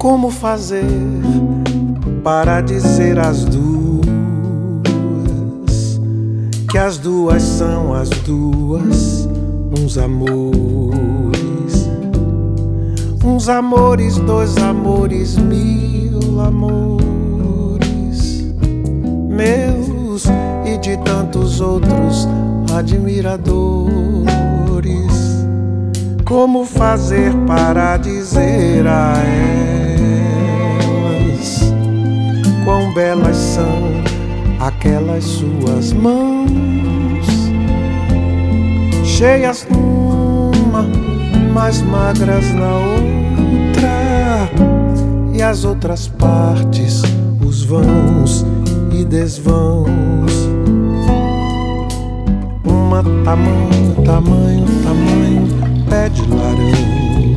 Como fazer para dizer às duas que as duas são as duas uns amores, dois amores, mil amores meus e de tantos outros admiradores. Como fazer para dizer a elas quão belas são aquelas suas mãos, cheias numa, mais magras na outra, e as outras partes, os vãos e desvãos. Uma tamanho, tamanho, tamanho, pé de laranja,